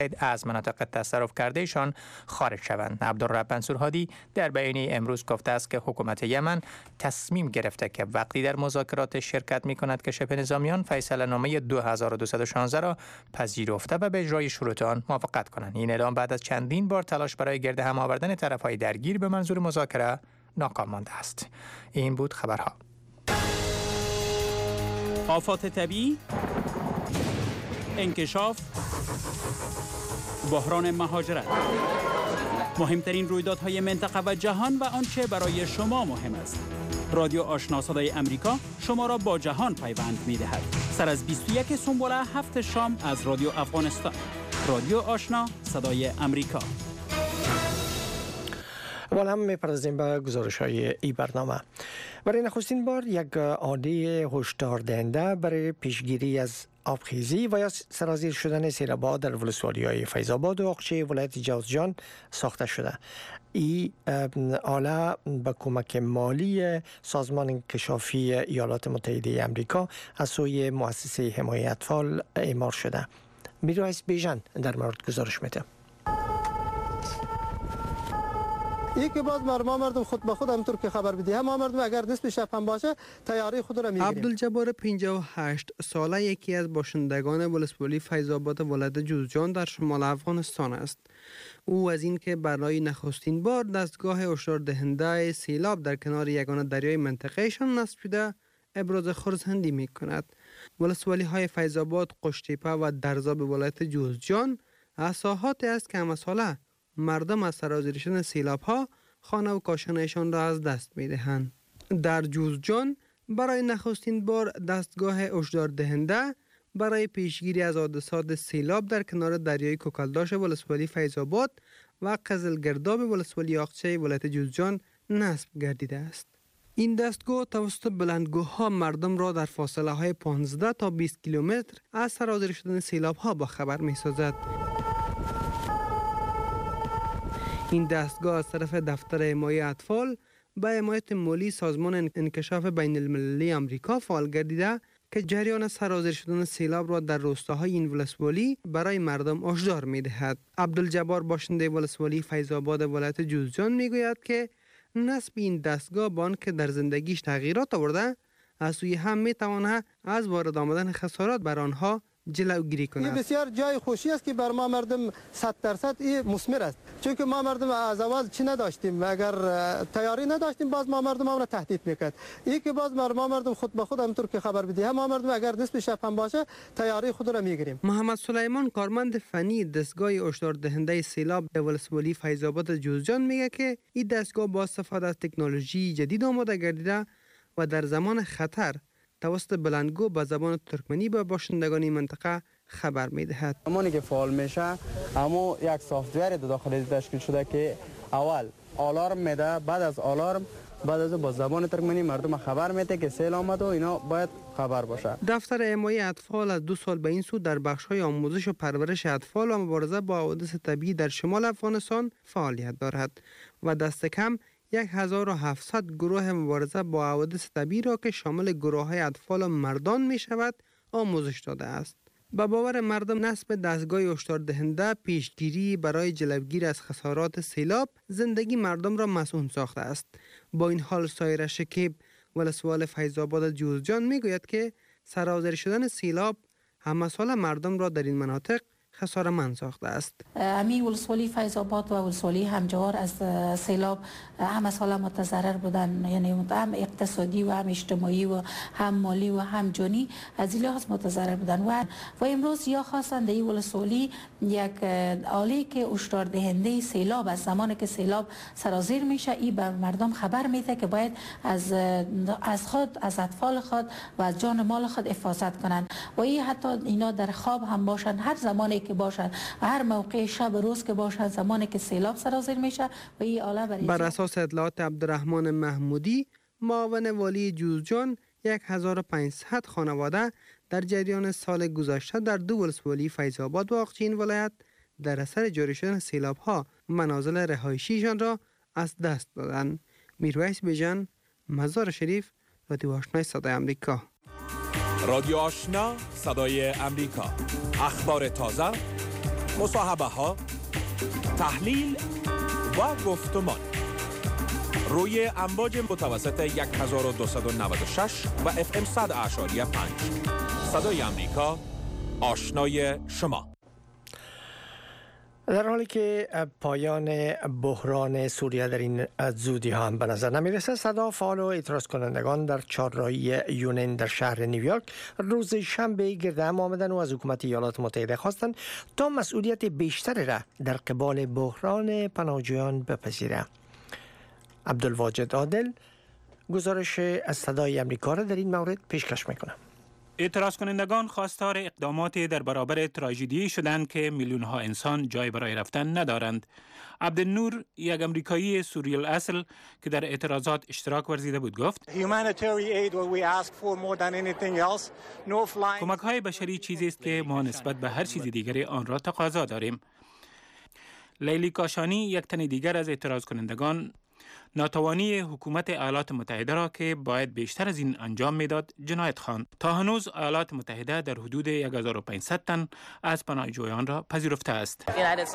از مناطق تصرف کردهشان خارج شوند. عبدالرب منصور هادی در بیانیه امروز گفته است که حکومت یمن تصمیم گرفته که وقتی در مذاکرات شرکت می کند که شبه نظامیان فیصله نامه 2216 را پذیرفته و به اجرای شروط آن موافقت کنند. این اعلام بعد از چندین بار تلاش برای گرد هم آوردن طرف‌های درگیر به منظور مذاکره ناکام مانده است. این بود خبرها. آفات طبیعی، انکشاف، بحران مهاجرت، مهمترین رویدادهای منطقه و جهان و آنچه برای شما مهم است. رادیو آشنا صدای امریکا شما را با جهان پیوند می‌دهد. سر از 21 سنبوله 7 شام از رادیو افغانستان. رادیو آشنا صدای امریکا. اول هم می‌پردازیم به گزارش‌های این برنامه. برای نخستین بار یک آله هشدار دهنده برای پیشگیری از آبخیزی و یا سرازیر شدن سیلاب‌ها در ولسوالی‌های فیض آباد و اقچه ولایت جوزجان ساخته شده. این آله به کمک مالی سازمان انکشافی ایالات متحده آمریکا از سوی مؤسسه حمایت اطفال اعمار شده. میرویس بیژن در مورد گزارش میده. یکی باز مردم خود به خود همونطور که خبر بدیم ما مردم اگر نصف شب هم باشه تیاری خود را میگیریم. عبدالجبار 58 ساله یکی از باشندگان ولسوالی فیض آباد ولایت جوزجان در شمال افغانستان است. او از این که برای نخستین بار دستگاه هشدار دهنده سیلاب در کنار یگانه دریای منطقهشان نصب شده ابراز خرسندی می کند. ولسوالی های فیض آباد، قشتیپه و درزاب ولایت جوزجان از ساحاتی است که همساله مردم از سرازیر شدن سیلاب ها خانه و کاشانهشان را از دست می دهند. در جوزجان برای نخستین بار دستگاه هشدار دهنده برای پیشگیری از حادثات سیلاب در کنار دریای کوکلداش ولسوالی فیض آباد و قزلگرداب ولسوالی آقچه ولایت جوزجان نصب گردیده است. این دستگاه توسط بلندگوها مردم را در فاصله های 15 تا 20 کیلومتر از سرازیر شدن سیلاب ها با خبر می سازد. این دستگاه از طرف دفتر حمایت اطفال به حمایت مالی سازمان انکشاف بین المللی آمریکا فعال گردیده که جریان سرازیر شدن سیلاب را در روستاهای این ولسوالی برای مردم هشدار می‌دهد. عبدالجبار باشنده ولسوالی فیض آباد ولایت جوزجان میگوید که نصب این دستگاه با آنکه در زندگیش تغییرات آورده از سوی هم میتواند از وارد آمدن خسارات بر آنها جلوگیری کند. این بسیار جای خوشی است که بر ما مردم 100% این مثمر است، چون که ما مردم از اول چی نداشتیم، اگر تیاری نداشتیم باز ما مردم را تهدید میکرد. این که باز ما مردم خود به خود همونطور که خبر بدیم ما مردم اگر نصف شب هم باشه تیاری خود را میگیریم. محمد سلیمان کارمند فنی دستگاه هشدار دهنده سیلاب در ولسوالی فیض آباد جوزجان میگه که این دستگاه با استفاده از تکنولوژی جدید آماده گردیده و در زمان خطر توسط بلندگو به زبان ترکمنی به باشندگان منطقه خبر میدهد. زمانی که فعال میشه اما یک سافت‌ور داخل تشکیل شده که اول آلارم میده، بعد از آلارم با زبان ترکمنی مردم خبر میده که سیل آمد و اینا باید خبر باشه. دفتر حمایت اطفال از 2 سال به این سو در بخش‌های آموزش و پرورش اطفال و مبارزه با حوادث طبیعی در شمال افغانستان فعالیت دارد و دست کم 1700 گروه مبارزه با حوادث طبیعی را که شامل گروه‌های اطفال و مردان می شود آموزش داده است. به باور مردم نصب دستگاه هشدار دهنده پیشگیری برای جلوگیری از خسارات سیلاب زندگی مردم را مسئول ساخته است. با این حال سایر شکیب ولسوال فیض آباد جوزجان می گوید که سرازیر شدن سیلاب همسال مردم را در این مناطق خساره‌مند ساخته است. امی ولسوالی فیض آباد و ولسوالی همجوار از سیلاب همه سال متضرر بودن، یعنی هم اقتصادی و هم اجتماعی و هم مالی و هم جانی از این لحاظ متضرر بودن و امروز یا خواستند این ولسوالی یک آله که هشدار دهنده سیلاب از زمانی که سیلاب سرازیر میشه این به مردم خبر میده که باید از خود، از اطفال خود و از جان مال خود حفاظت کنند و این حتی اینا در خواب هم باشند، هر زمانی که باشد و هر موقع شب روز که باشد زمانی که سیلاب سرازیر میشه و این آله بر اساس اطلاعات عبدالرحمن محمودی معاون والی جوزجان 1500 خانواده در جریان سال گذشته در 2 ولسوالی فیض آباد و آقچه این ولایت در اثر جاری شدن سیلاب ها منازل رهایشیشان را از دست دادند. میرویس بیژن، مزار شریف، رادیو آشنا صدای امریکا. رادیو آشنا صدای امریکا، اخبار تازه مصاحبه ها، تحلیل و گفتمان روی امواج متوسط 1296 و FM 100.5 صدای امریکا، آشنای شما. در حالی که پایان بحران سوریه در این زودی هم به نظر نمیرسه، صدا فعال و اعتراض کنندگان در چهارراهی یونین در شهر نیویورک روز شنبه گرد هم آمدن و از حکومت ایالات متحده خواستند تا مسئولیت بیشتری را در قبال بحران پناهجویان بپذیره. عبدالواجد عادل گزارش از صدای امریکا را در این مورد پیشکش میکنه. اعتراض کنندگان خواستار اقداماتی در برابر تراژدی شدند که میلیون ها انسان جای برای رفتن ندارند. عبدالنور، یک امریکایی سوری الاصل که در اعتراضات اشتراک ورزیده بود، گفت کمک های بشری چیزی است که ما نسبت به هر چیز دیگری آن را تقاضا داریم. لیلی کاشانی، یک تن دیگر از اعتراض کنندگان، ناتوانی حکومت ایالات متحده را که باید بیشتر از این انجام میداد جنایت خواند. تا هنوز ایالات متحده در حدود 1500 تن از پناهجویان را پذیرفته است.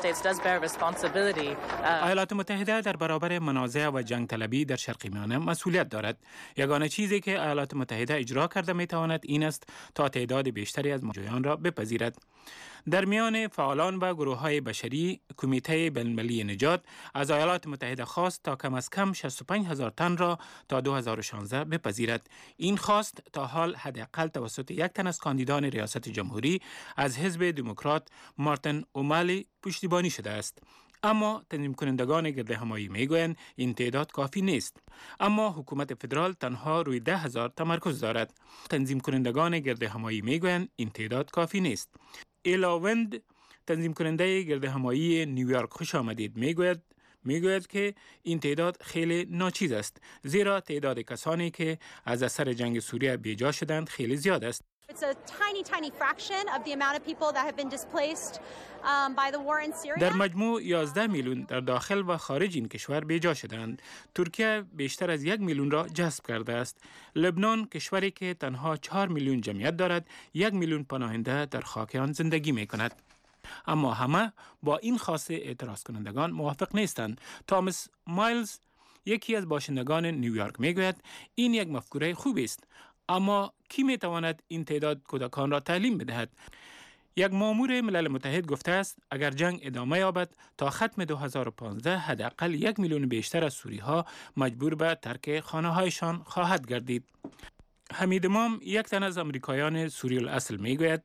ایالات متحده در برابر منازع و جنگ طلبی در شرق میانه مسئولیت دارد. یگانه چیزی که ایالات متحده اجرا کرده میتواند این است تا تعداد بیشتری از پناهجویان را بپذیرد. در میان فعالان و گروه‌های بشری، کمیته بین‌المللی نجات از ایالات متحده خواست تا کم از کم 65,000 تن را تا 2016 بپذیرد. این خواست تا حال حداقل توسط یک تن از کاندیدان ریاست جمهوری از حزب دموکرات، مارتین اومالی، پشتیبانی شده است. اما تنظیم کنندگان گرد همایی میگویند این تعداد کافی نیست. اما حکومت فدرال تنها روی 10,000 تمرکز دارد. تنظیم کنندگان گرد همایی میگویند این تعداد کافی نیست. ایلا وند، تنظیم کننده گرد همایی نیویورک، خوش آمدید، میگوید که این تعداد خیلی ناچیز است، زیرا تعداد کسانی که از اثر جنگ سوریه بیجا شدند خیلی زیاد است. در مجموع 11 میلیون در داخل و خارج این کشور بیجا شدند. ترکیه بیشتر از 1 میلیون را جذب کرده است. لبنان، کشوری که تنها 4 میلیون جمعیت دارد، 1 میلیون پناهنده در خاک آن زندگی می کند. اما همه با این خواسته اعتراض کنندگان موافق نیستند. تامس مایلز، یکی از باشندگان نیویورک، میگوید این یک مفکوره خوبی است، اما کی میتواند این تعداد کودکان را تعلیم بدهد؟ یک مامور ملل متحد گفته است اگر جنگ ادامه یابد تا ختم 2015 حداقل 1 میلیون بیشتر از سوری ها مجبور به ترک خانه هایشان خواهد گردید. حمید امام، یک تن از امریکایان سوری الاصل، میگوید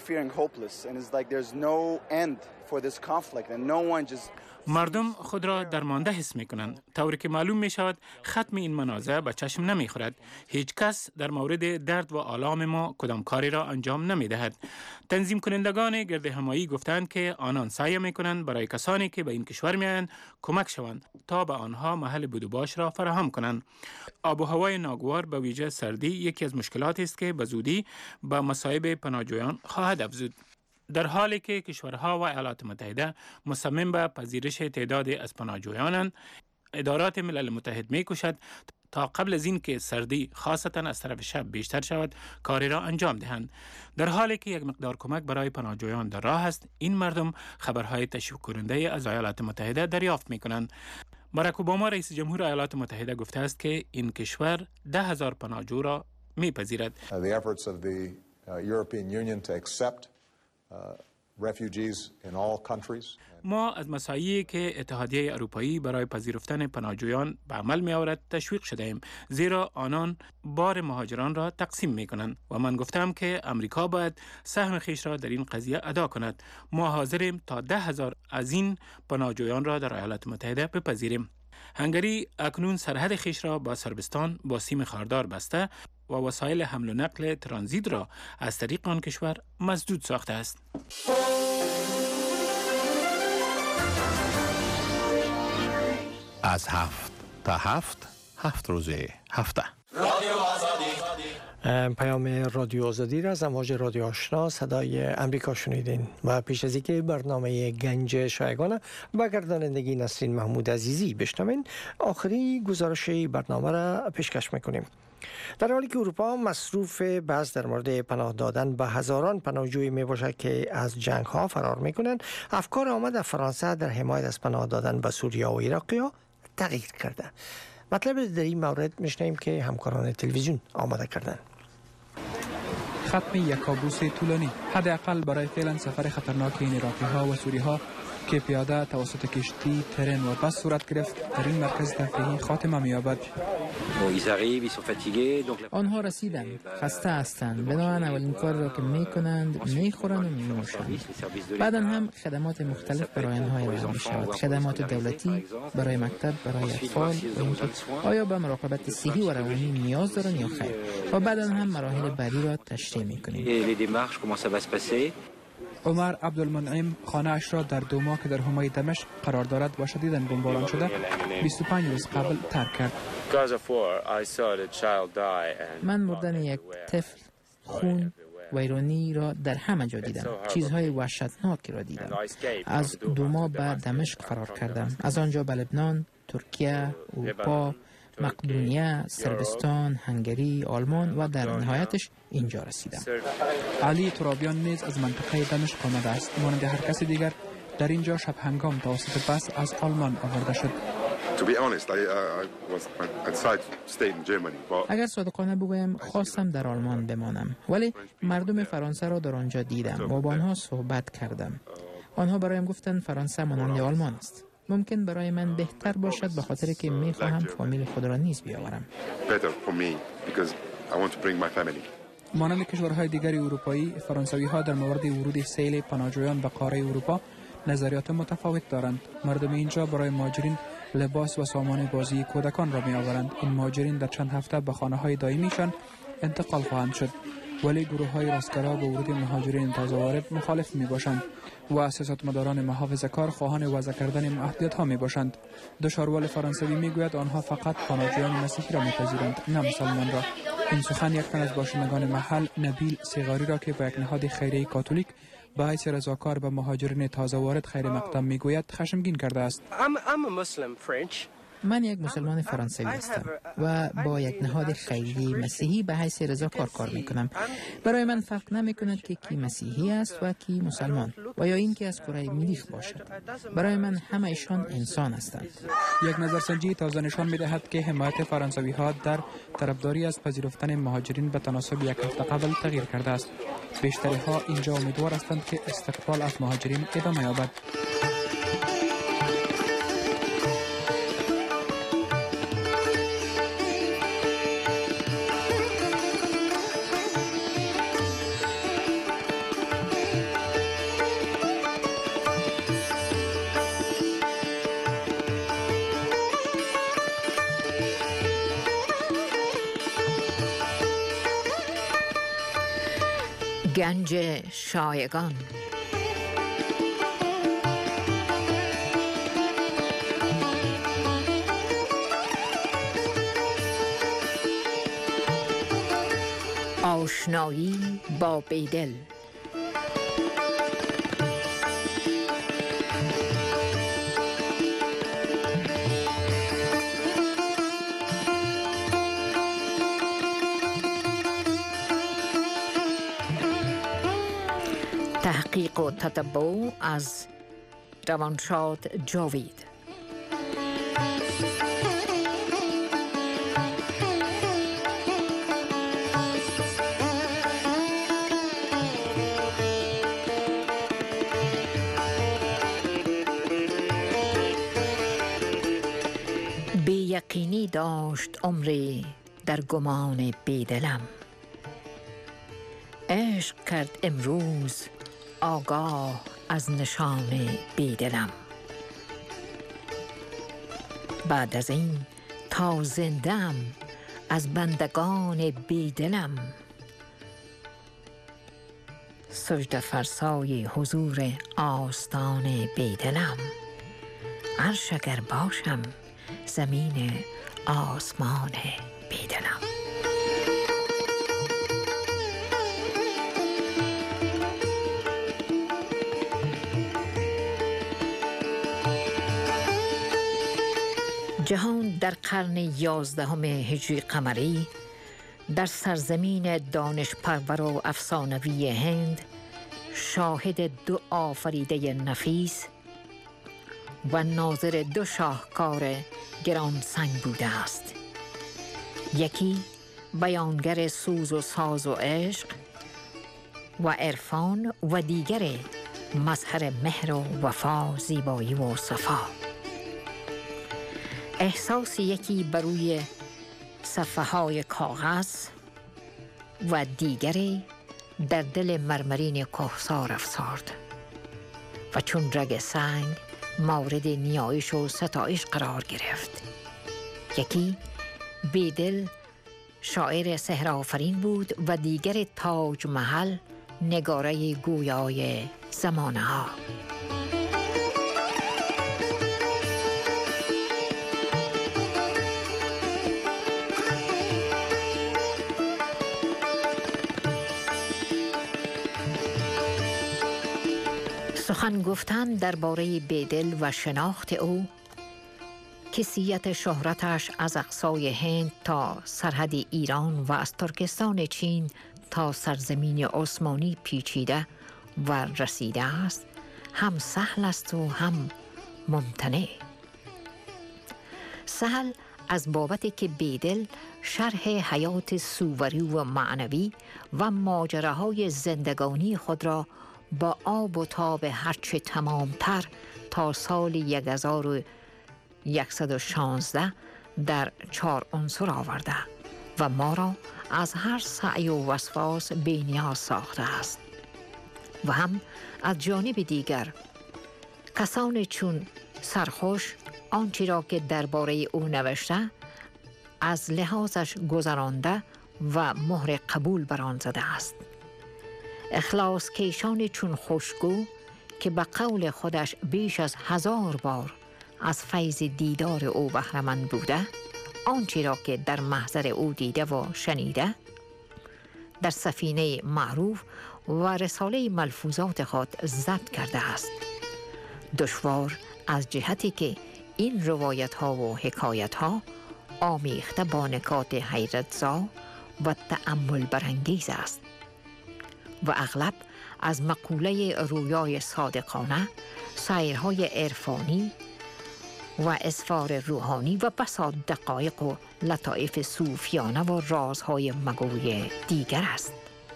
مردم خود را درمانده حس می کنند، طوری که معلوم می شود ختم این منازع به چشم نمی خورد. هیچ کس در مورد درد و آلام ما کدام کاری را انجام نمی دهد. تنظیم کنندگان گرد همایی گفتند که آنان سعی می کنند برای کسانی که به این کشور می آیند کمک شوند تا به آنها محل بود و باش را فراهم کنند. آب و هوای ناگوار به ویژه سردی یکی از مشکلاتی است که به زودی به مصائب پناهجویان خواهد افزود. در حالی که کشورها و ایالات متحده مصمم به پذیرش تعداد از پناهجویانند، ادارات ملل متحد می‌کوشد تا قبل از این که سردی خاصتا از طرف شب بیشتر شود کاری را انجام دهند. در حالی که یک مقدار کمک برای پناهجویان در راه است، این مردم خبرهای تشویق کننده از ایالات متحده دریافت می‌کنند. باراک اوباما، رئیس جمهور ایالات متحده، گفته است که این کشور 10,000 پناهجو را می‌پذیرد. ما از مساعی که اتحادیه اروپایی برای پذیرفتن پناهجویان به عمل می آورد تشویق شده ایم، زیرا آنان بار مهاجران را تقسیم می کنند و من گفتم که امریکا باید سهم خیش را در این قضیه ادا کند. ما حاضریم تا 10,000 از این پناهجویان را در ایالات متحده بپذیریم. هنگری اکنون سرحد خیش را با صربستان با سیم خاردار بسته و وسایل حمل و نقل ترانزیت را از طریق آن کشور مسدود ساخته است. از 7 تا 7 روز هفته. پیام رادیو آزادی را از امواج رادیو آشنا صدای امریکا شنیدین و پیش از اینکه برنامه گنج شایگان با گردانندگی نسرین محمود عزیزی بشنوین، آخری گزارش برنامه را پیشکش میکنیم. در حالی که اروپا مصروف بحث در مورد پناه دادن به هزاران پناهجوی می باشد که از جنگ ها فرار می کنند، افکار آمد فرانسه در حمایت از پناه دادن به سوریه و عراق تغییر کرده. مطلب در این مورد میشنیم که همکاران تلویزیون آماده کردند. ختم یک کابوس طولانی، حداقل برای فعلا سفر خطرناک این عراقی ها و سوری ها که پیاده توسط کشتی، ترن و بس صورت گرفت در این مرکز تفریحی خاتمه می‌یابد. آنها رسیدند، خسته هستند، بنابراین اولین کار را که می‌کنند می‌خورند و می‌نوشند. بعدا هم خدمات مختلف برای آنها ارائه می‌شود، خدمات دولتی برای مکتب، برای اطفال و اینکه آیا به مراقبت صحی و روانی نیاز دارند یا خیر. و بعدا هم مراحل بعدی را تشریح می‌کنیم. عمر عبدالمنعم خانه اش را در دوما که در حومه دمشق قرار دارد و شدیداً بمباران شده 25 روز قبل ترک کرد. من مردن یک طفل، خون، ویرانی را در همه جا دیدم. چیزهای وحشتناکی را دیدم. از دوما به دمشق فرار کردم. از آنجا به لبنان، ترکیه، اروپا، مقدونیه، صربستان، هنگری، آلمان و در نهایتش اینجا رسیدم. علی ترابیان نیز از منطقه دمشق آمده است. مانند هر کس دیگر در اینجا شب هنگام توسط بس از آلمان آورده شد. اگر صادقانه بگویم خواستم در آلمان بمانم، ولی مردم فرانسه را در آنجا دیدم و با آنها صحبت کردم. آنها برایم گفتند فرانسه مانند آلمان است. ممکن برای من بهتر باشد به خاطر که میخواهم فامیل خود را نیز بیاورم. مانند کشورهای دیگر اروپایی، فرانسوی ها در مورد ورود سیل پناهجویان به قاره اروپا نظریات متفاوت دارند. مردم اینجا برای مهاجرین لباس و سامان بازی کودکان را می آورند. این مهاجرین در چند هفته به خانه های دائمیشان انتقال خواهند شد. ولی گروه های راستگرا به ورود مهاجرین تازه وارد مخالف می باشند و سیاستمداران محافظه‌کار خواهان وضع کردن محدودیت ها می باشند. دو شاروال فرانسوی می گوید آنها فقط پناهجویان مسیحی را می‌پذیرند، نه مسلمان را. این سخن یک تن از باشندگان محل، نبیل سیغاری را که با یک نهاد خیریه کاتولیک به حیث رضاکار به مهاجرین تازه وارد خیر مقدم میگوید خشمگین کرده است. من یک مسلمان فرانسوی هستم و با یک نهاد خیریه مسیحی به حیث رضاکار کار میکنم. برای من فرق نمی کند که کی مسیحی است و کی مسلمان و یا این که از کره مریخ باشد. برای من همه ایشان انسان هستند. یک نظرسنجی تازه نشان می‌دهد که حمایت فرانسوی ها در طرفداری از پذیرفتن مهاجرین به تناسب یک هفته قبل تغییر کرده است. بیشتری ها اینجا امیدوار هستند که استقبال از مهاجرین ادامه یابد. گنج شایگان. آشنایی با بیدل. تحقیق و تتبع از روانشاد جاوید. بی یقینی داشت عمری در گمان بیدلم، عشق کرد امروز آگاه از نشان بیدلم. بعد از این تا زندم از بندگان بیدلم، سجده فرسای حضور آستان بیدلم. عرش اگر باشم زمین آسمان بیدلم. جهان در قرن 11 هجری قمری در سرزمین دانش پرور و افسانوی هند شاهد دو آفریده نفیس و ناظر دو شاهکار گرانسنگ بوده است. یکی بیانگر سوز و ساز و عشق و عرفان و دیگر مظهر مهر و وفا، زیبایی و صفا. احساس یکی بر روی صفحه های کاغذ و دیگری در دل مرمرین کهسار افسرد و چون رگ سنگ مورد نیایش و ستایش قرار گرفت. یکی بیدل شاعر سحرآفرین بود و دیگر تاج محل نگاره گویای زمانه ها. سخن گفتن درباره بیدل و شناخت او، کیسیت شهرتش از اقصای هند تا سرحد ایران و از ترکستان چین تا سرزمین عثمانی پیچیده و رسیده است، هم سهل است و هم ممتنع. سهل از بابتی که بیدل شرح حیات صوری و معنوی و ماجراهای زندگانی خود را با آب و تاب هرچه تمامتر تا سال 1116 در 4 عنصر آورده و ما را از هر سعی و وسواس بی‌نیاز ساخته است. و هم از جانب دیگر کسان چون سرخوش آنچه را که درباره او نوشته از لحاظش گذرانده و مهر قبول بر آن زده است. اخلاص کیشان چون خوشگو که به قول خودش بیش از 1000 بار از فیض دیدار او بهره‌مند بوده، آنچه را که در محضر او دیده و شنیده در سفینه معروف و رساله ملفوظات خود ضبط کرده است. دشوار از جهتی که این روایت ها و حکایت ها آمیخته با نکات حیرت‌زا و تأمل برانگیز است و اغلب از مقوله رویای صادقانه، سیرهای عرفانی و اسفار روحانی و بسا دقایق و لطایف صوفیانه و رازهای مگوی دیگر است.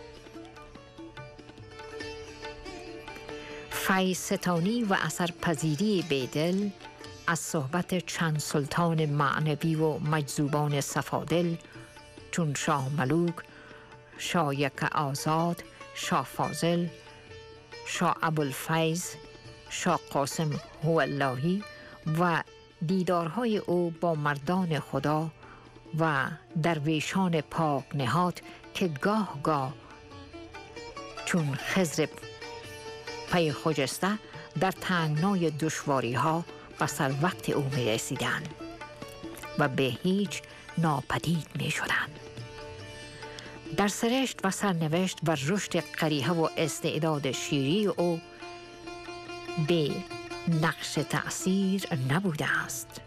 فیض ستانی و اثرپذیری بیدل از صحبت چند سلطان معنوی و مجذوبان صفادل چون شاه ملوک، شاه یک آزاد، شاه فاضل، شاه ابوالفیض، شاه قاسم هواللهی و دیدارهای او با مردان خدا و درویشان پاک نهاد که گاه گاه چون خضر پی خجسته در تنگنای دشواری ها و سر وقت او می رسیدن و به هیچ ناپدید می شدن. در سرشت و سرنوشت و رشد قریحه و استعداد شیری او به نقش تأثیر نبوده است.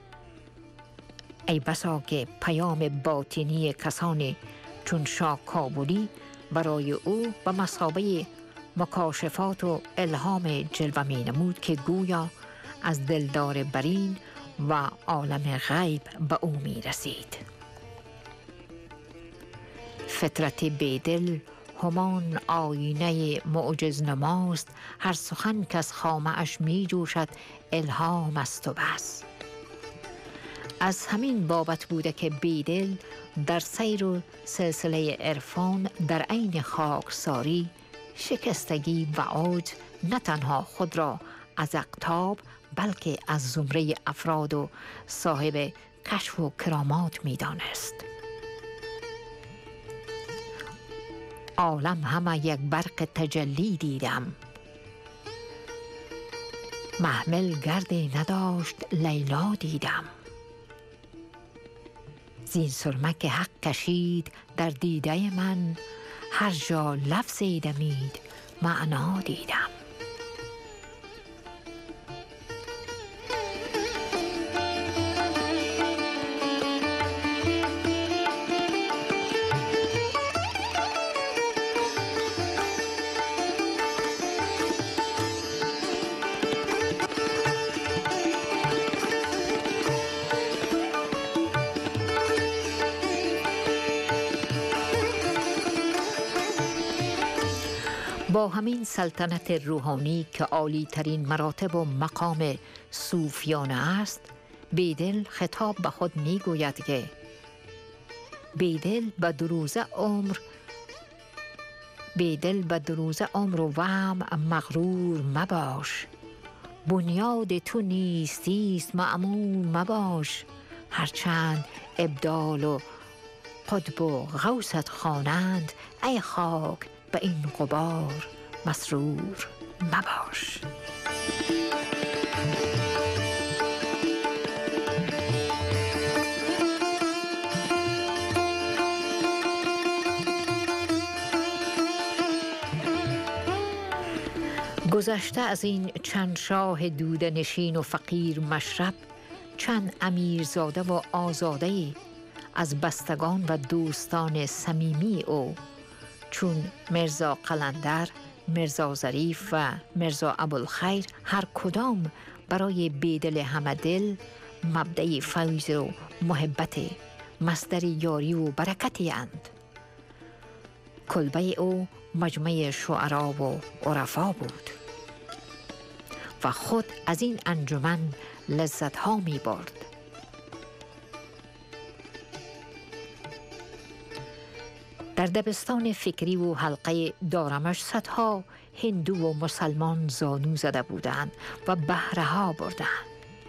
ای بسا که پیام باطنی کسانی چون شاه کابلی برای او به مثابه مکاشفات و الهام جلوه می نمود که گویا از دلدار برین و عالم غیب به او می رسید. فطرت بیدل همان آینه معجز نماست، هر سخن که از خامه اش می جوشد الهام است و بس. از همین بابت بوده که بیدل در سیر و سلسله عرفان در عین خاکساری، شکستگی و عجز نه تنها خود را از اقطاب بلکه از زمره افراد و صاحب کشف و کرامات می دانست. عالم همه یک برق تجلی دیدم، محمل گرد نداشت لیلا دیدم. زین سرمه که حق کشید در دیده من، هر جا لفظی دمید معنا دیدم. با همین سلطنت روحانی که عالی ترین مراتب و مقام صوفیانه است، بیدل خطاب به خود می گوید که بیدل به دروزه عمر و وهم مغرور مباش. بنیاد تو نیستیست معمول مباش. هرچند ابدال و قطب و غوثت خوانند، ای خاک به این غبار مسرور مباش. گذشته از این چند شاه دوده نشین و فقیر مشرب، چند امیرزاده و آزاده از بستگان و دوستان صمیمی او چون مرزا قلندر، مرزا ظریف و مرزا ابوالخیر هر کدام برای بیدل همدل مبدأ فیض و محبت، مصدر یاری و برکتی اند. کلبه او مجمع شعرا و عرفا بود و خود از این انجمن لذت ها می برد. در دبستان فکری و حلقه دارمش صدها هندو و مسلمان زانو زده بودند و بهره ها بردند.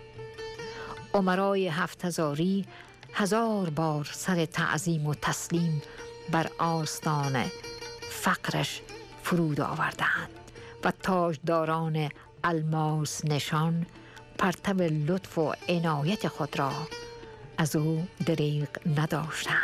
امرای هفت‌هزاری 1000 بار سر تعظیم و تسلیم بر آستان فقرش فرود آوردند و تاجداران الماس نشان پرتو لطف و عنایت خود را از او دریغ نداشتند.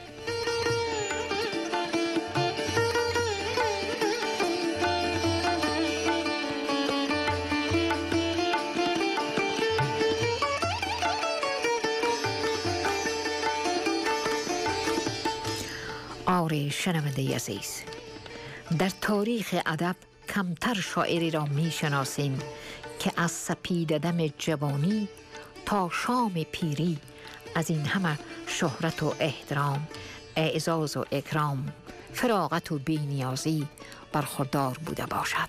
آری شنونده عزیز، در تاریخ ادب کمتر شاعری را می شناسیم که از سپید دم جوانی تا شام پیری از این همه شهرت و احترام، اعزاز و اکرام، فراغت و بی‌نیازی برخوردار بوده باشد.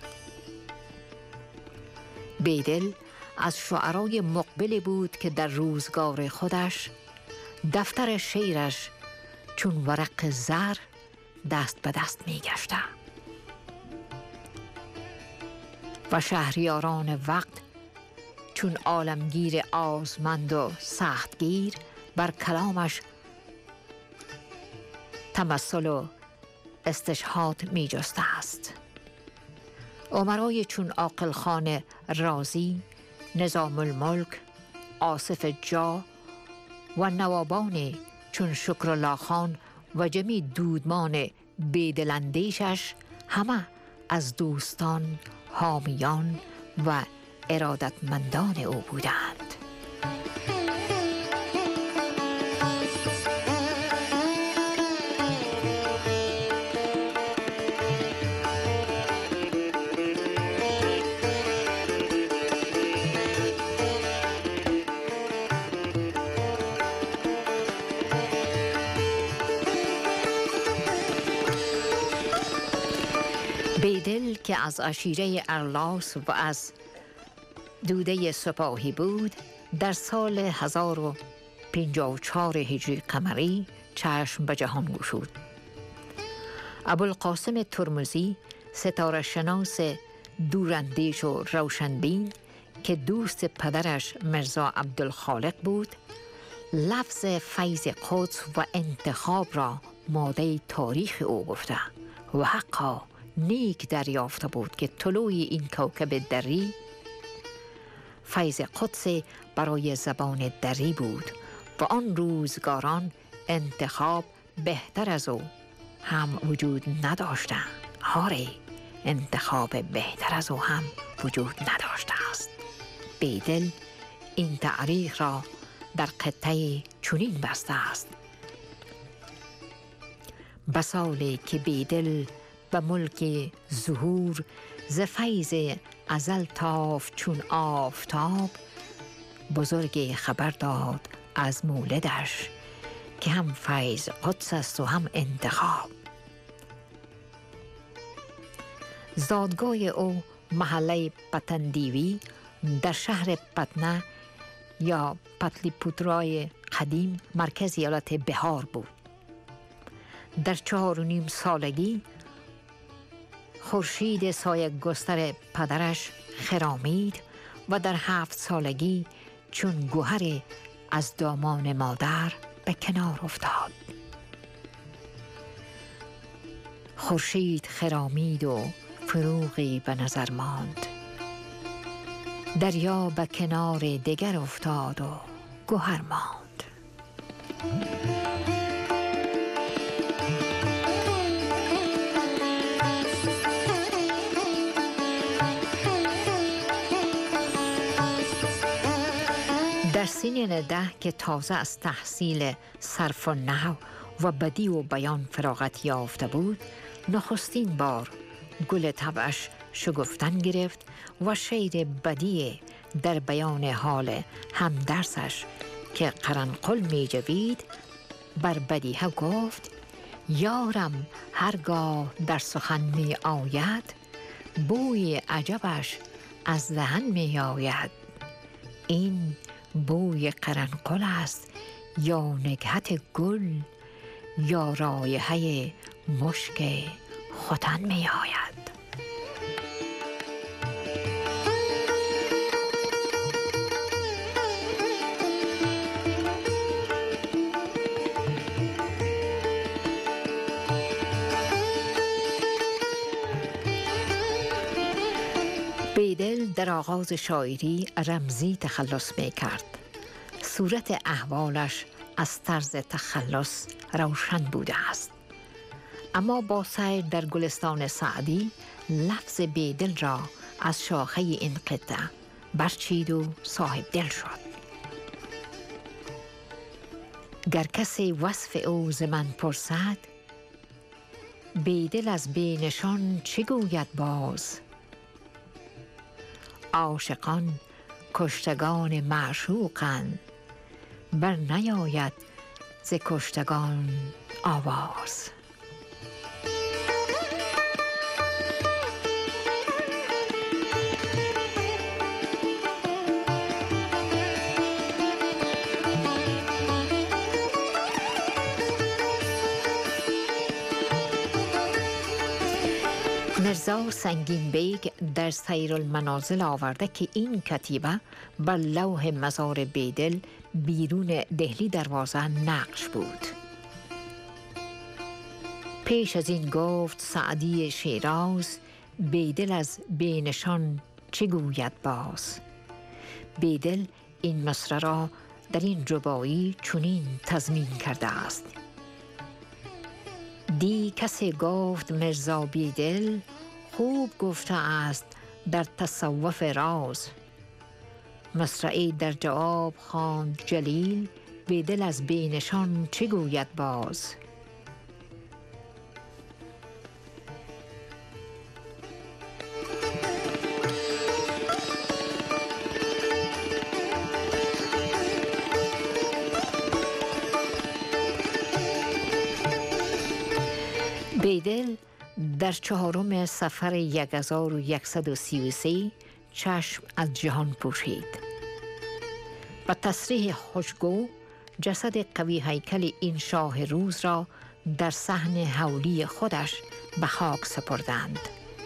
بیدل از شعرای مقبل بود که در روزگار خودش دفتر شعرش چون ورق زر دست به دست می گشته و شهریاران وقت چون عالمگیر آزمند و سختگیر بر کلامش تمثل و استشهاد می جسته است. امرای چون عاقل خان رازی، نظام الملک، آصف جا و نوابان چون شکرالله خان و جمی دودمان بیدلندیشش همه از دوستان، حامیان و ارادتمندان او بودند. بیدل که از عشیره ارلاس و از دوده سپاهی بود، در سال 1054 هجری قمری چشم به جهان گشود. ابوالقاسم ترمذی، ستاره شناس دوراندیش و روشنبین که دوست پدرش مرزا عبدالخالق بود، لفظ فیض قدس و انتخاب را ماده تاریخ او گفته و حقا نیک دریافته بود که طلوع این کوکب دری فیض قدس برای زبان دری بود و آن روزگاران انتخاب بهتر از او هم وجود نداشته. آری، انتخاب بهتر از او هم وجود نداشته است. بیدل این تعریف را در قطعه چنین بسته است: بسالی که بیدل به ملک ظهور ز فیض ازل تافت چون آفتاب، بزرگ خبر داد از مولدش که هم فیض قدس است و هم انتخاب. زادگاه او محله پتندیوی در شهر پتنه یا پتلیپوترای قدیم مرکز ایالت بهار بود. در 4.5 سالگی خورشید سایه گستر پدرش خرامید و در 7 سالگی چون گوهر از دامان مادر به کنار افتاد. خورشید خرامید و فروغی به نظر ماند. دریا به کنار دیگر افتاد و گوهر ماند. در سنین 10 که تازه از تحصیل صرف و نحو و بدیع و بیان فراغت یافته بود، نخستین بار گل طبعش شگفتن گرفت و شعر بدیع در بیان حال همدرسش که قرنقل می جوید بر بدیهه گفت: یارم هرگاه در سخن می آید، بوی عجبش از دهن می آید. این بوی قرنقل است یا نکهت گل یا رایحه مشک ختن می آید. بیدل در آغاز شاعری رمزی تخلص می کرد. صورت احوالش از طرز تخلص روشن بوده است. اما با سیر در گلستان سعدی لفظ بیدل را از شاخه این قطعه برچید و صاحب دل شد. گر کسی وصف او ز من پرسد، بیدل از بینشان چه گوید باز؟ عاشقان کشتگان معشوقند، بر نیاید ز کشتگان آواز. مرزا سنگین بیگ در سیر المنازل آورده که این کتیبه بر لوح مزار بیدل بیرون دهلی دروازه نقش بود. پیش از این گفت سعدی شیراز، بیدل از بینشان چه گوید باز؟ بیدل این مصرع را در این رباعی چنین تضمین کرده است: دی کسی گفت مرزا بیدل، خوب گفته است در تصوف راز. مصرعی در جواب خواند جلیل، بیدل از بینشان چه گوید باز؟ بیدل در 4 صفر 1133 چشم از جهان پوشید. با تصریح خوشگو جسد قوی هیکل این شاه روز را در صحن حولی خودش به خاک سپردند.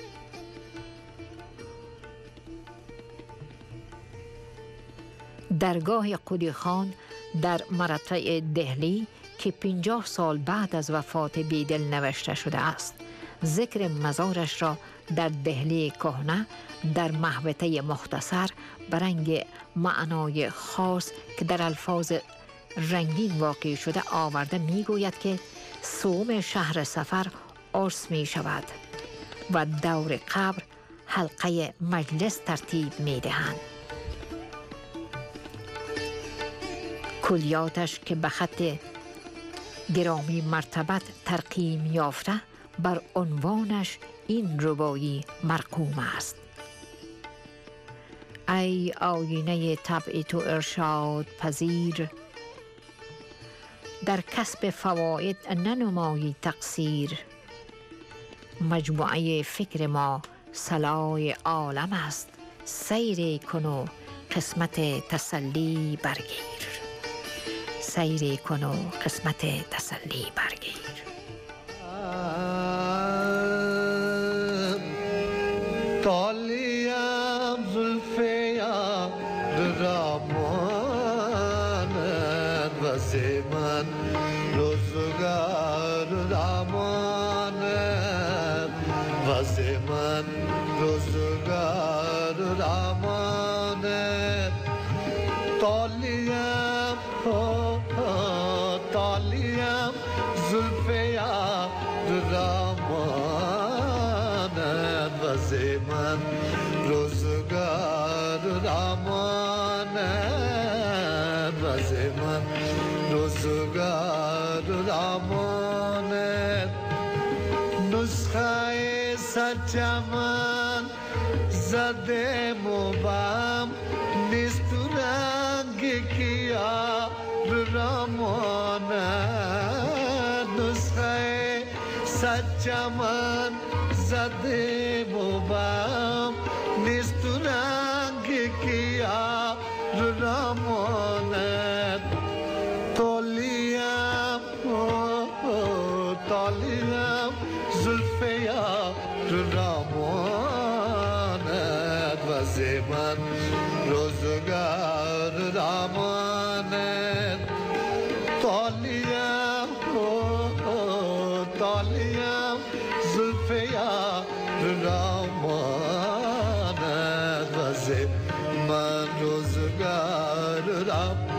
درگاه قدی خان در مرتع دهلی که 50 سال بعد از وفات بیدل نوشته شده است، ذکر مزارش را در دهلی کهنه در محوطه مختصر برنگ معنای خاص که در الفاظ رنگین واقع شده آورده می گوید که صوم شهر صفر عرس می شود و دور قبر حلقه مجلس ترتیب می دهند. کلیاتش که به خط گرامی مرتبت ترقیم یافته بر عنوانش این رباعی مرقوم است: ای آینه طبع تو ارشاد پذیر، در کسب فواید ننمایی تقصیر. مجموعه فکر ما سلای عالم است، سیر کن و قسمت تسلی برگیر. سیر کن و قسمت تسلی برگیر. طالیم زلف یار رامانت وز من روزگار رامانت وز من روزگار رامانت طالیم طالیم زلف یار رامانت وز من روزگار رامانت وز من روزگار رامانت نسخه سچمن زده مبام نیست رنگ کیا رامانت نسخه سچمن زده مبام نیست رنگ کیا رامانت طالیم طالیم زلف یار رامانت وز من روزگار رامانت طالیم طالیم زلف یار رامانت وز من روزگار رامانت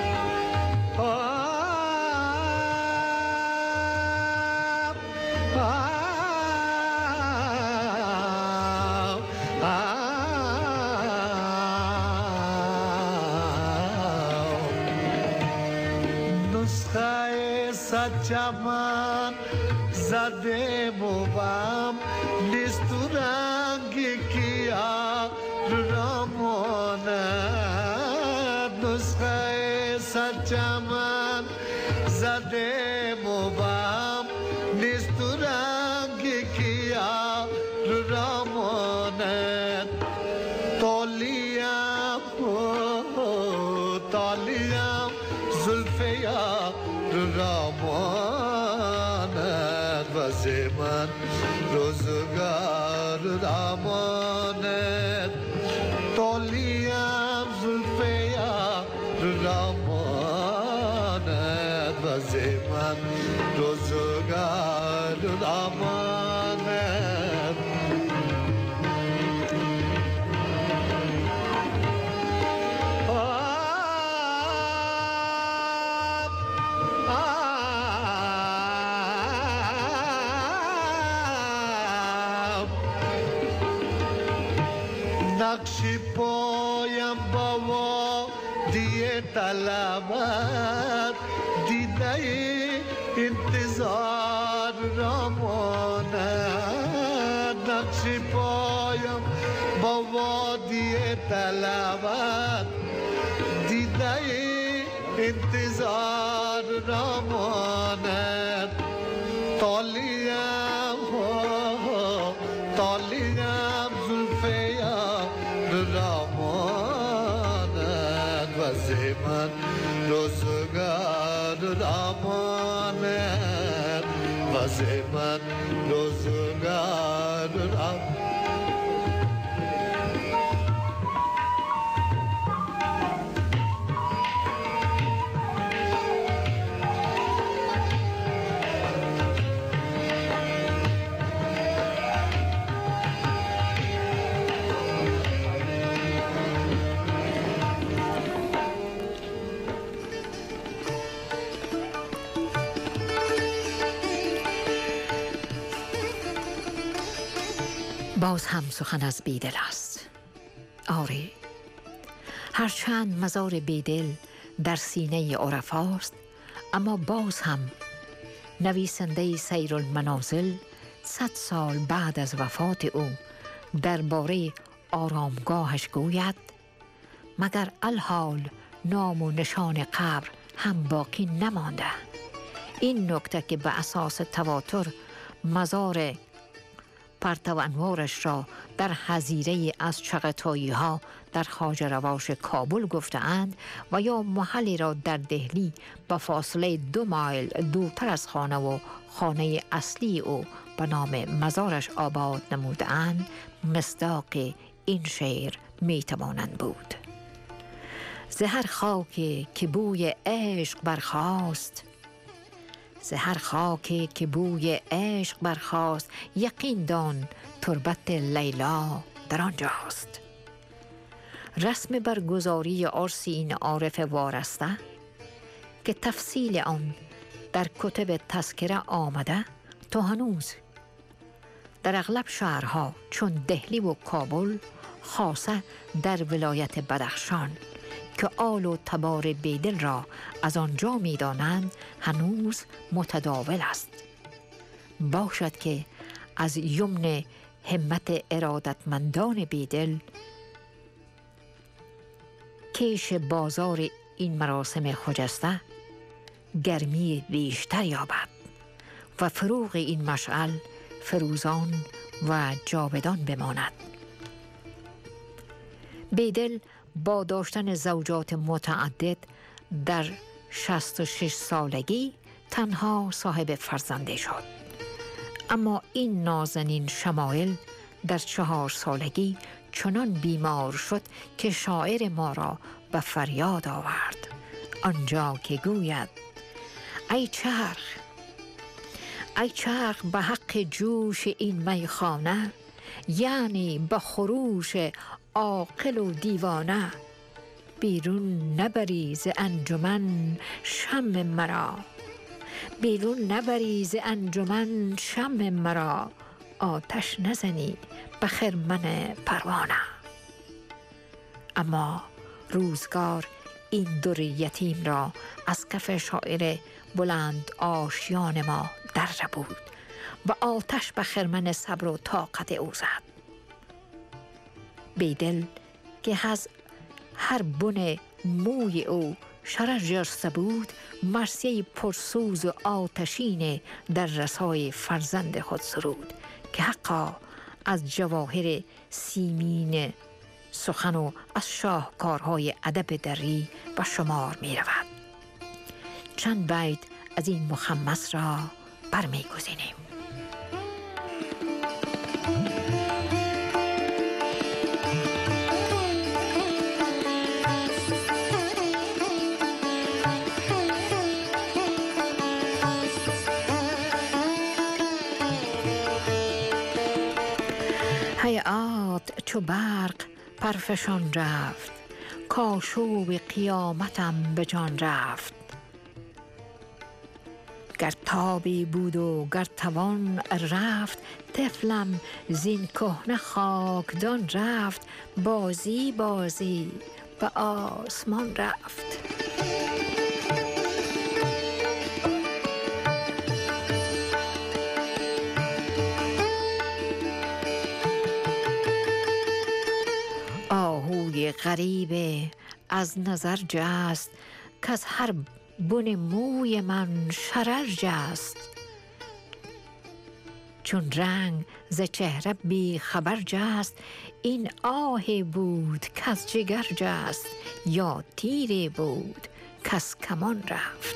نسخه سچمن زده مبام نیست رنگ کیا رامانت نسخه سچمن زده مبام نیست رنگ کیا رامانت طالیم طالیم زلف یار رامانت وز من روزگار رامانت طالیم زلف یار رامانت وز من روزگار رامانت نقشی پایم با دیه طلبت دیده انتظار رامانت نقشی پایم با دیه طلبت دیده انتظار رامانت طالیم طالیم زلف یار رامانت وز من روزگار رامانت وز من روزگار رامانت باز هم سخن از بیدل است. آری، هرچند مزار بیدل در سینه عرفاست، اما باز هم نویسنده سیر المنازل 100 سال بعد از وفات او درباره آرامگاهش گوید مگر الحال نام و نشان قبر هم باقی نمانده. این نکته که به اساس تواتر مزار پرتو انوارش را در حظیره از چغتایی ها در خواجه رواش کابل گفتند و یا محلی را در دهلی به فاصله 2 مایل دورتر از خانه و خانه اصلی او به نام مزارش آباد نمودند، مصداق این شعر می توانند بود. زهر خاکی که بوی عشق برخاست، زهر خاکی که بوی عشق برخاست، یقین دان تربت لیلا در آنجاست. رسم برگزاری عرس این عارف وارسته که تفصیل آن در کتب تذکره آمده، تا هنوز در اغلب شهرها چون دهلی و کابل، خاصه در ولایت بدخشان که آل و تبار بیدل را از آنجا می دانند، هنوز متداول است. باشد که از یمن همت ارادتمندان بیدل کیش بازار این مراسم خجسته گرمی بیشتر یابد و فروغ این مشعل فروزان و جاودان بماند. بیدل با داشتن زوجات متعدد در 66 سالگی تنها صاحب فرزنده شد، اما این نازنین شمایل در 4 سالگی چنان بیمار شد که شاعر ما را به فریاد آورد، آنجا که گوید ای چرخ، ای چرخ به حق جوش این میخانه، یعنی به خروش عاقل و دیوانه، بیرون نبری ز انجمن شمع مرا، بیرون نبری ز انجمن شمع مرا، آتش نزنی به خرمن پروانه. اما روزگار این در یتیم را از کف شاعر بلند آشیان ما در بود و آتش به خرمن صبر و طاقت او زد. بیدل که از هر بن موی او شرر جرسته بود، مرثیه پرسوز و آتشین در رسای فرزند خود سرود که حقا از جواهر سیمین سخن و از شاهکارهای ادب دری به شمار می رود. چند بیت از این مخمس را برمی گزینیم. حیات چو برق پرفشان رفت، کاشوب قیامتم به جان رفت. گر تابی بود و گر توان رفت، طفلم زین کهنه خاکدان رفت. بازی بازی به آسمان رفت. آهوی غریب از نظر جست، که از هر بن موی من شرر جست. چون رنگ ز چهره بی خبر جست، این آهی بود که از جگر جست. یا تیری بود که از کمان رفت.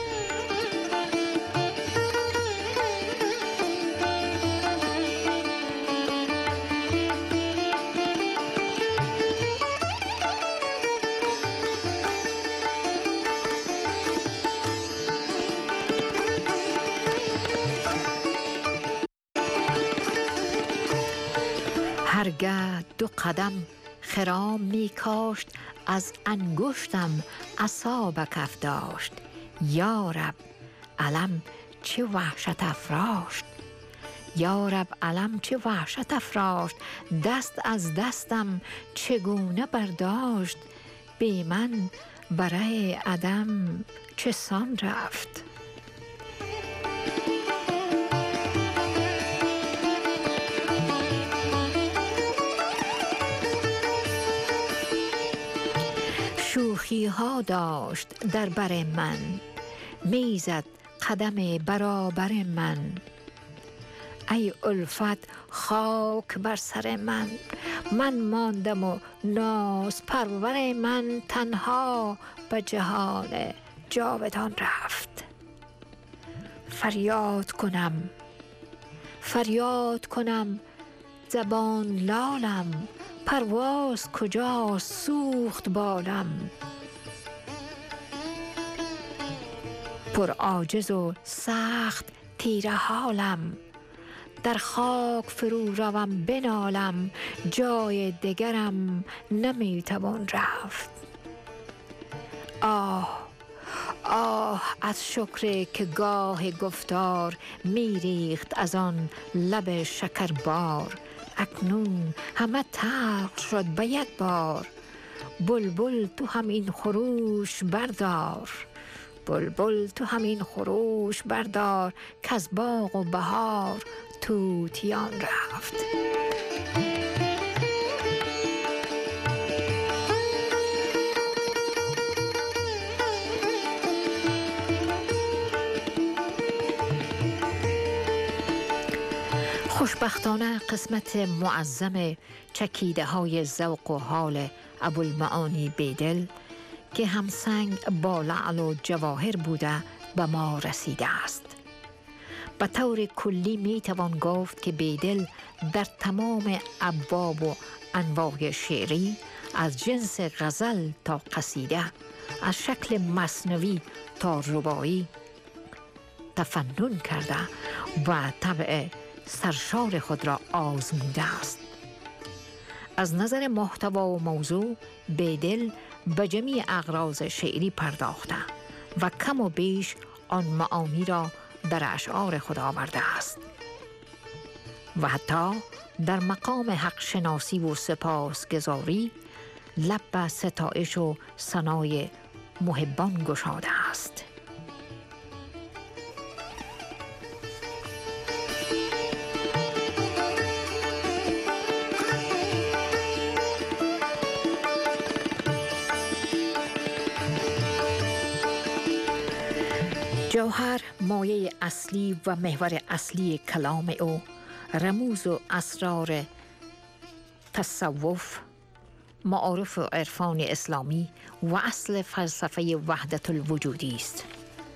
هرگه 2 قدم خرام می کاشت، از انگشتم عصا به کف داشت. یارب علم چه وحشت افراشت، یارب علم چه وحشت افراشت. دست از دستم چگونه برداشت، بی من برای عدم چه سان رفت. شوخی ها داشت در بر من، میزد قدم برابر من. ای الفت خاک بر سر من ماندم و ناز پرور من تنها به جهان جاودان رفت. فریاد کنم زبان لالم، پرواز کجا سوخت بالم. پر عاجز و سخت تیره حالم، در خاک فرو روم بنالم، جای دگرم نمیتوان رفت. آه از شکر که گاه گفتار میریخت از آن لب شکربار. اکنون همه تلخ شد به یک بار. بلبل تو همین خروش بردار، بلبل تو همین خروش بردار، که از باغ و بهار طوطیان رفت. خوشبختانه قسمت معظم چکیده های ذوق و حال ابوالمعانی بیدل که همسنگ با لعل و جواهر بوده به ما رسیده است. به طور کلی می توان گفت که بیدل در تمام ابواب و انواع شعری از جنس غزل تا قصیده، از شکل مثنوی تا رباعی تفنن کرده و طبع سرشار خود را آزموده است. از نظر محتوا و موضوع بیدل به جمیع اغراض شعری پرداخته و کم و بیش آن معانی را در اشعار خود آورده است و حتی در مقام حق شناسی و سپاسگزاری لب به ستایش و ثنای محبان گشاده است. جوهر مایه اصلی و محور اصلی کلام او، رموز و اسرار تصوف، معارف و عرفان اسلامی و اصل فلسفه وحدت الوجودی است.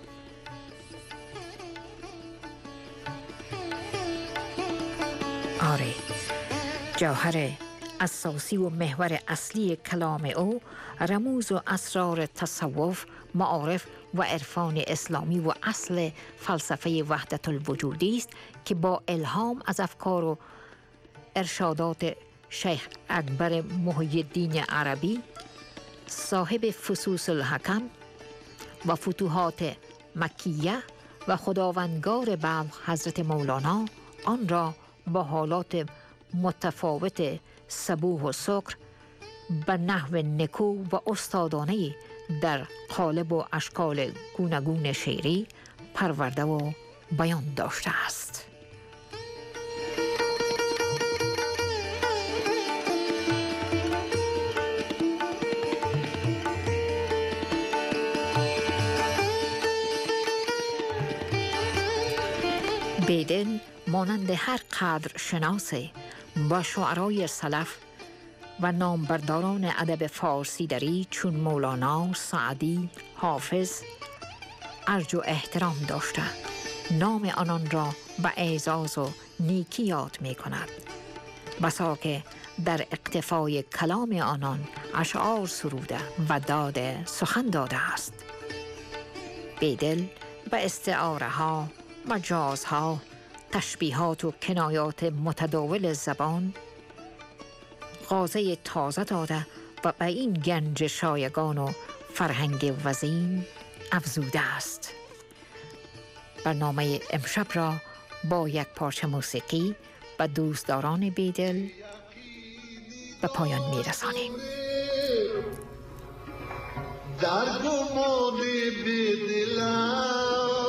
آره، جوهر اساسی و محور اصلی کلام او رموز و اسرار تصوف، معارف و عرفان اسلامی و اصل فلسفه وحدت الوجودی است که با الهام از افکار و ارشادات شیخ اکبر محی الدین عربی صاحب فصوص الحکم و فتوحات مکیه و خداوندگار بلخ حضرت مولانا آن را با حالات متفاوت صبوح و سکر به نحو نکو و استادانه در قالب و اشکال گوناگون شعری پرورده و بیان داشته است. بیدل مانند هر قدر شناسه با شعرای سلف و نامبرداران ادب فارسی دری چون مولانا، سعدی، حافظ ارج و احترام داشته. نام آنان را به اعزاز و نیکی یاد می کند. بسا که در اقتفای کلام آنان اشعار سروده و داده سخن داده است. بیدل به استعاره ها، مجازها، تشبیهات و کنایات متداول زبان غازه تازه داده و به این گنج شایگان و فرهنگ وزین افزوده است. برنامه امشب را با یک پارچه موسیقی به دوستداران بیدل به پایان می‌رسانیم. در گمان بیدلم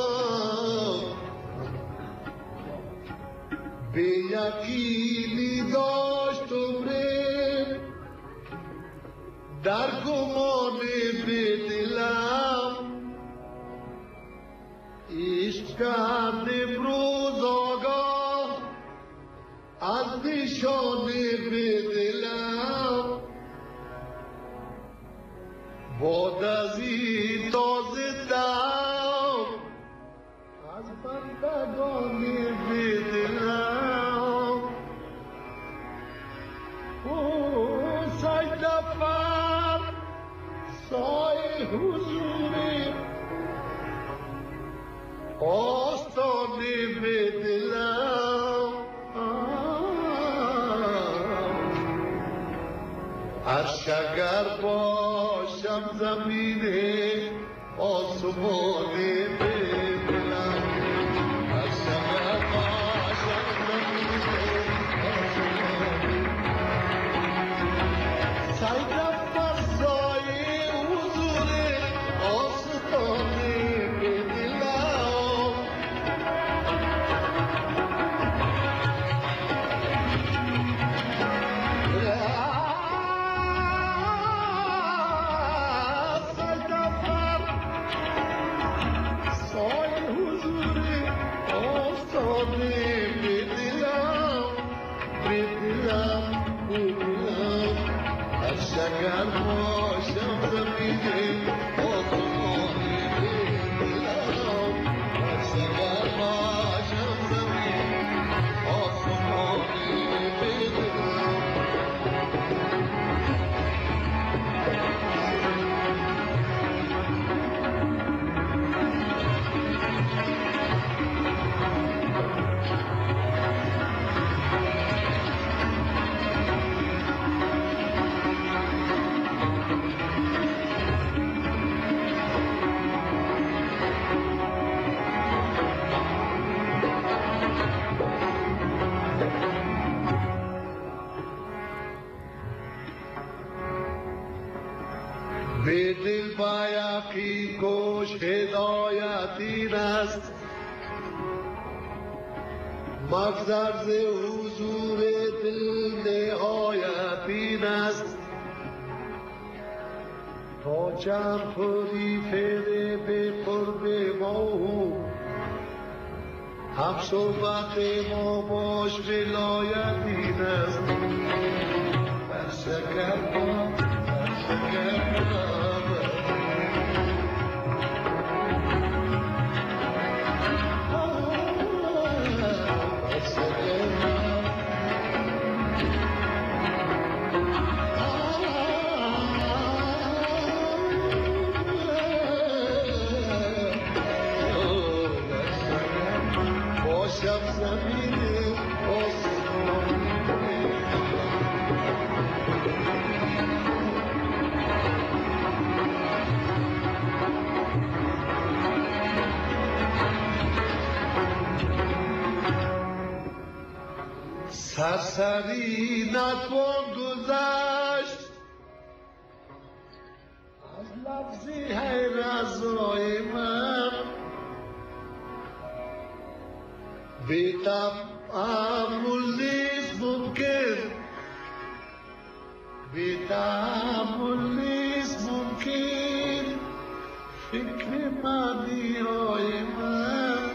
به یقینی داشت عمره، در گمان بیدلم عشق کرد امروز آگاه باد از این تازه دم از بندگان بدلم سجده پر سای حضوری آستانه بدلم عرش اگر باشم زمینه آسمانه بدلم عرش اگر باشم زمینه آسمانه سجده پر سای حضوری آستانه بدلم اگر باشم زمینه آسمانه بدلم اگر باشم زمینه آسمانه بدلم به دل بایقی گوش هدایت این است مفزر ز حضور دل نهایت این است تا چند خوری فعل به قرب ما هم صحبت ما باش ولایت این است بر شکر ما سرسری نتوان گذشت از لفظی های رضای من بی تأمل نیست ممکن بی تأمل نیست ممکن فکر معنی های من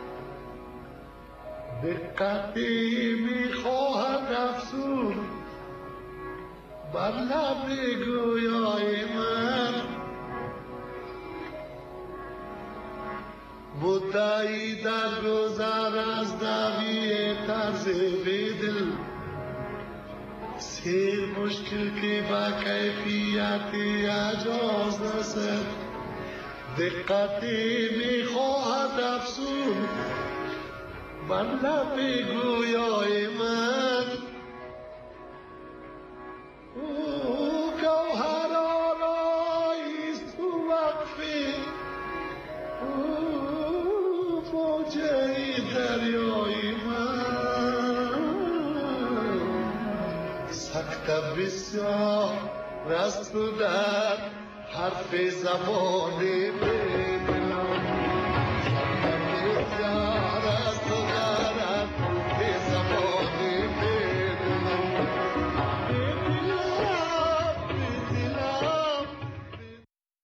دقتی میخواهد افسون بر لب گویای من مدعی در گذر از دعوی طرز بدل سیر مشکل که با کیفیت اجاز رسد دقتی میخواهد افسون بر لب گویای من او گوهر آراییست تو وقفی او موجه دریای من سکته بسیار رست در حرف زبان